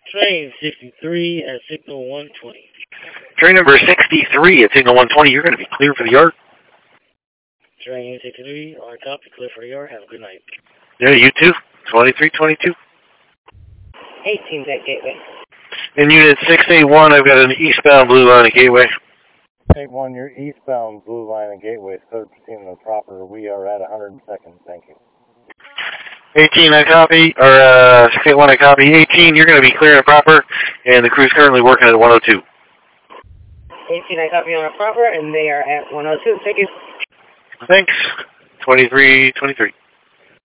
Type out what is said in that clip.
Train 63 at signal 120. Train number 63 at signal 120, you're going to be clear for the yard. Train 63, on copy, clear for the yard. Have a good night. Yeah, you too. 2322. 18's at Gateway. In unit 681, I've got an eastbound blue line at Gateway. 81, you're eastbound blue line at Gateway, third proceeding to the proper. We are at 102nd. Thank you. 18, I copy, or 681, I copy. 18, you're going to be clear and proper, and the crew's currently working at 102. 18, I copy on a proper, and they are at 102. Thank you. Thanks. 2323.